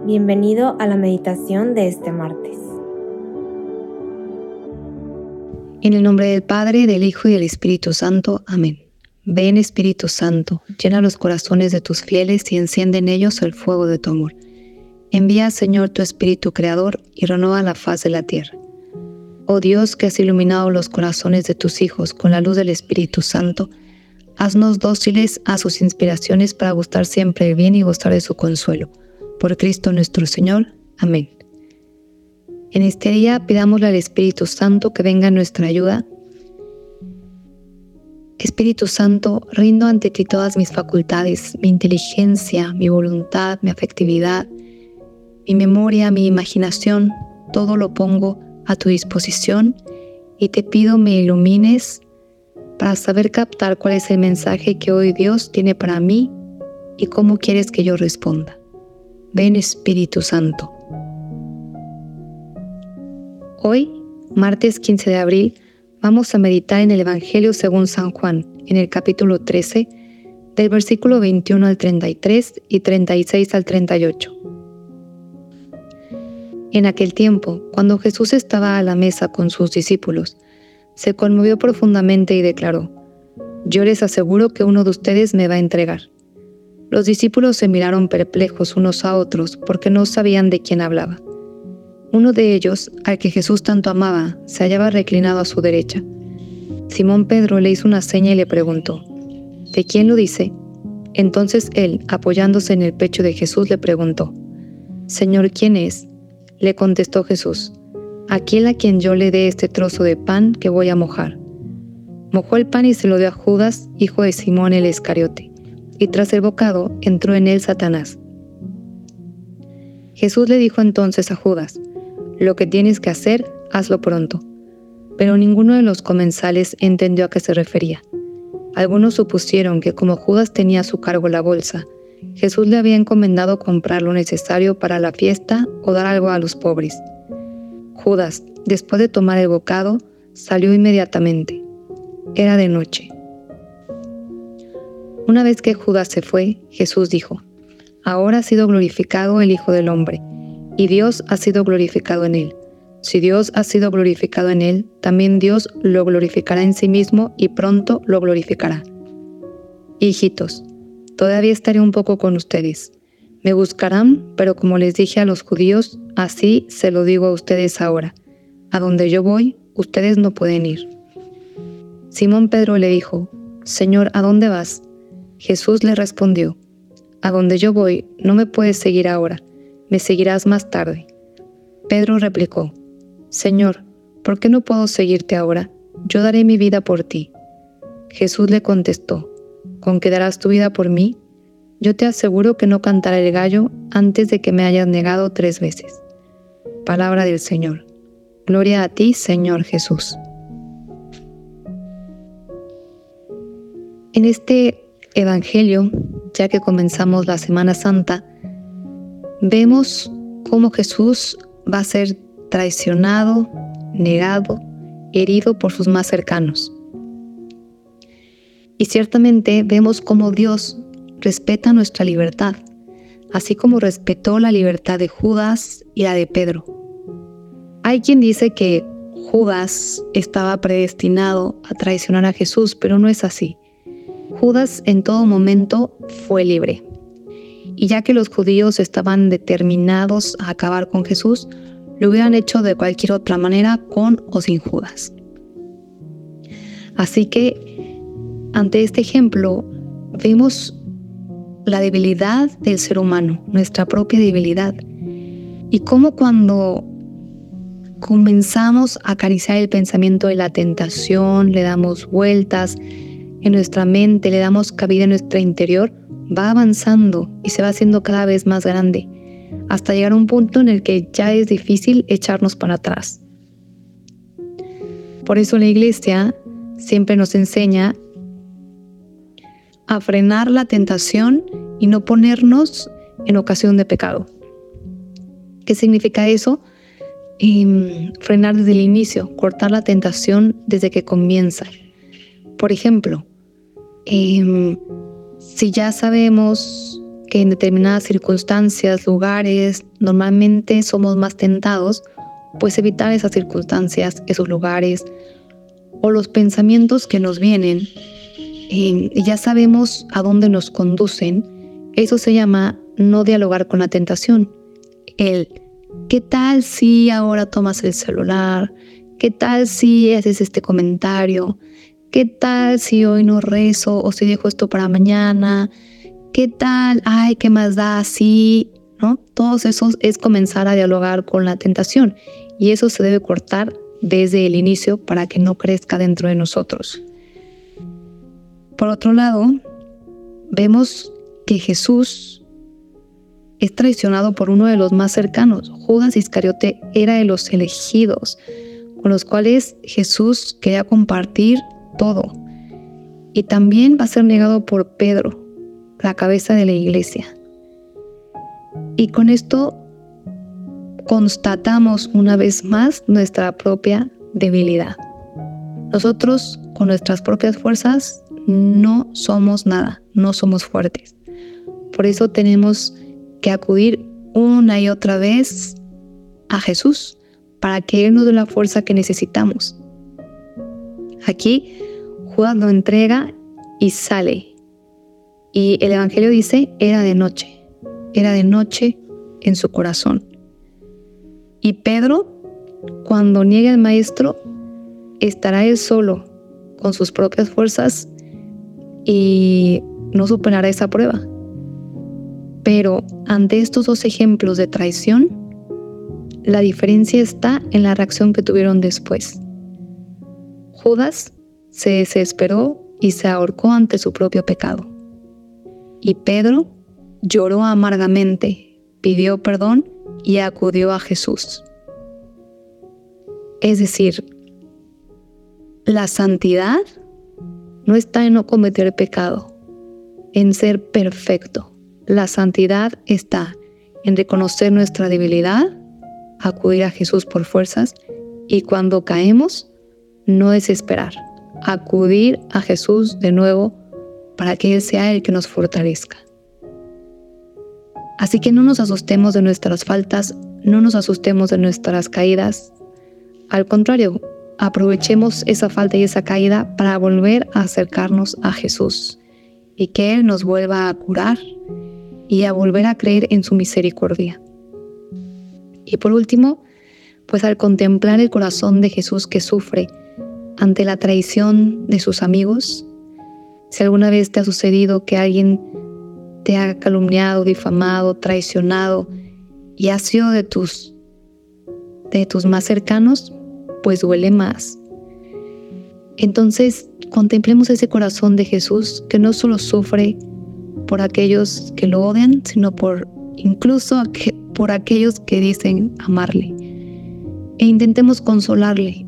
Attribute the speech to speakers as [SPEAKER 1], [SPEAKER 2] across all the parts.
[SPEAKER 1] Bienvenido a la meditación de este martes.
[SPEAKER 2] En el nombre del Padre, del Hijo y del Espíritu Santo. Amén. Ven, Espíritu Santo, llena los corazones de tus fieles y enciende en ellos el fuego de tu amor. Envía, Señor, tu Espíritu Creador y renueva la faz de la tierra. Oh Dios, que has iluminado los corazones de tus hijos con la luz del Espíritu Santo, haznos dóciles a sus inspiraciones para gustar siempre el bien y gozar de su consuelo. Por Cristo nuestro Señor. Amén. En este día pidámosle al Espíritu Santo que venga en nuestra ayuda. Espíritu Santo, rindo ante ti todas mis facultades, mi inteligencia, mi voluntad, mi afectividad, mi memoria, mi imaginación, todo lo pongo a tu disposición y te pido me ilumines para saber captar cuál es el mensaje que hoy Dios tiene para mí y cómo quieres que yo responda. Ven, Espíritu Santo. Hoy, martes 15 de abril, vamos a meditar en el Evangelio según San Juan, en el capítulo 13, del versículo 21 al 33 y 36 al 38. En aquel tiempo, cuando Jesús estaba a la mesa con sus discípulos, se conmovió profundamente y declaró: «Yo les aseguro que uno de ustedes me va a entregar». Los discípulos se miraron perplejos unos a otros porque no sabían de quién hablaba. Uno de ellos, al que Jesús tanto amaba, se hallaba reclinado a su derecha. Simón Pedro le hizo una seña y le preguntó: «¿De quién lo dice?». Entonces él, apoyándose en el pecho de Jesús, le preguntó: «Señor, ¿quién es?». Le contestó Jesús: «Aquel a quien yo le dé este trozo de pan que voy a mojar». Mojó el pan y se lo dio a Judas, hijo de Simón el Iscariote, y tras el bocado entró en él Satanás. Jesús le dijo entonces a Judas: «Lo que tienes que hacer, hazlo pronto». Pero ninguno de los comensales entendió a qué se refería. Algunos supusieron que como Judas tenía a su cargo la bolsa, Jesús le había encomendado comprar lo necesario para la fiesta o dar algo a los pobres. Judas, después de tomar el bocado, salió inmediatamente. Era de noche. Una vez que Judas se fue, Jesús dijo: «Ahora ha sido glorificado el Hijo del Hombre, y Dios ha sido glorificado en él. Si Dios ha sido glorificado en él, también Dios lo glorificará en sí mismo y pronto lo glorificará. Hijitos, todavía estaré un poco con ustedes. Me buscarán, pero como les dije a los judíos, así se lo digo a ustedes ahora. A donde yo voy, ustedes no pueden ir». Simón Pedro le dijo: «Señor, ¿a dónde vas?». Jesús le respondió: «A donde yo voy, no me puedes seguir ahora, me seguirás más tarde». Pedro replicó: «Señor, ¿por qué no puedo seguirte ahora? Yo daré mi vida por ti». Jesús le contestó: «¿Con qué darás tu vida por mí? Yo te aseguro que no cantará el gallo antes de que me hayas negado 3 veces». Palabra del Señor. Gloria a ti, Señor Jesús. En este Evangelio, ya que comenzamos la Semana Santa, vemos cómo Jesús va a ser traicionado, negado, herido por sus más cercanos. Y ciertamente vemos cómo Dios respeta nuestra libertad, así como respetó la libertad de Judas y la de Pedro. Hay quien dice que Judas estaba predestinado a traicionar a Jesús, pero no es así. Judas en todo momento fue libre. Y ya que los judíos estaban determinados a acabar con Jesús, lo hubieran hecho de cualquier otra manera, con o sin Judas. Así que, ante este ejemplo, vemos la debilidad del ser humano, nuestra propia debilidad. Y cómo cuando comenzamos a acariciar el pensamiento de la tentación, le damos vueltas en nuestra mente, le damos cabida en nuestro interior, va avanzando y se va haciendo cada vez más grande, hasta llegar a un punto en el que ya es difícil echarnos para atrás. Por eso la Iglesia siempre nos enseña a frenar la tentación y no ponernos en ocasión de pecado. ¿Qué significa eso? Frenar desde el inicio, cortar la tentación desde que comienza. Por ejemplo, si ya sabemos que en determinadas circunstancias, lugares, normalmente somos más tentados, pues evitar esas circunstancias, esos lugares o los pensamientos que nos vienen y ya sabemos a dónde nos conducen. Eso se llama no dialogar con la tentación. ¿Qué tal si ahora tomas el celular? ¿Qué tal si haces este comentario? ¿Qué tal si hoy no rezo o si dejo esto para mañana? ¿Qué tal? Ay, ¿qué más da? Sí, ¿no? Todos esos es comenzar a dialogar con la tentación y eso se debe cortar desde el inicio para que no crezca dentro de nosotros. Por otro lado, vemos que Jesús es traicionado por uno de los más cercanos. Judas Iscariote era de los elegidos, con los cuales Jesús quería compartir todo. Y también va a ser negado por Pedro, la cabeza de la iglesia. Y con esto constatamos una vez más nuestra propia debilidad. Nosotros, con nuestras propias fuerzas, no somos nada, no somos fuertes. Por eso tenemos que acudir una y otra vez a Jesús para que Él nos dé la fuerza que necesitamos. Aquí Judas lo entrega y sale. Y el Evangelio dice, era de noche en su corazón. Y Pedro, cuando niegue al Maestro, estará él solo con sus propias fuerzas y no superará esa prueba. Pero ante estos dos ejemplos de traición, la diferencia está en la reacción que tuvieron después. Judas se desesperó y se ahorcó ante su propio pecado. Y Pedro lloró amargamente, pidió perdón y acudió a Jesús. Es decir, la santidad no está en no cometer pecado, en ser perfecto. La santidad está en reconocer nuestra debilidad, acudir a Jesús por fuerzas y cuando caemos, no desesperar, acudir a Jesús de nuevo para que Él sea el que nos fortalezca. Así que no nos asustemos de nuestras faltas, no nos asustemos de nuestras caídas. Al contrario, aprovechemos esa falta y esa caída para volver a acercarnos a Jesús y que Él nos vuelva a curar y a volver a creer en su misericordia. Y por último, pues al contemplar el corazón de Jesús que sufre ante la traición de sus amigos, si alguna vez te ha sucedido que alguien te ha calumniado, difamado, traicionado y ha sido de tus más cercanos, pues duele más. Entonces, contemplemos ese corazón de Jesús que no solo sufre por aquellos que lo odian, sino incluso por aquellos que dicen amarle. E intentemos consolarle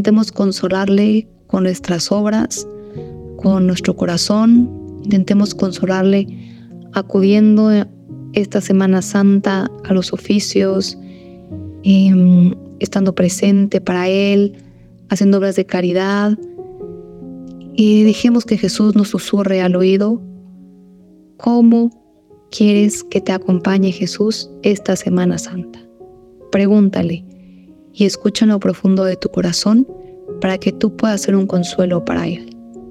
[SPEAKER 2] con nuestras obras, con nuestro corazón. Intentemos consolarle acudiendo esta Semana Santa a los oficios, estando presente para Él, haciendo obras de caridad. Y dejemos que Jesús nos susurre al oído. ¿Cómo quieres que te acompañe Jesús esta Semana Santa? Pregúntale y escucha en lo profundo de tu corazón para que tú puedas ser un consuelo para Él.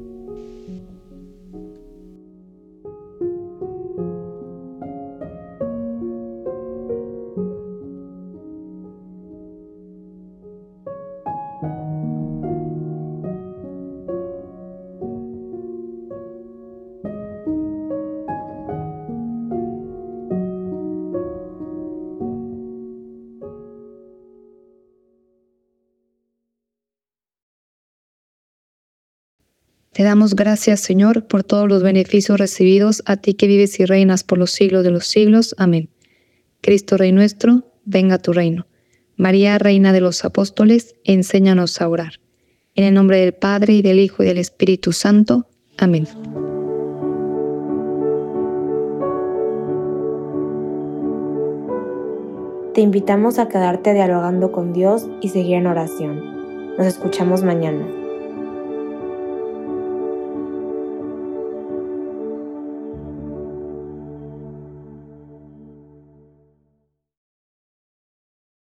[SPEAKER 2] Te damos gracias, Señor, por todos los beneficios recibidos, a ti que vives y reinas por los siglos de los siglos. Amén. Cristo Rey nuestro, venga a tu reino. María, Reina de los Apóstoles, enséñanos a orar. En el nombre del Padre, y del Hijo, y del Espíritu Santo. Amén.
[SPEAKER 1] Te invitamos a quedarte dialogando con Dios y seguir en oración. Nos escuchamos mañana.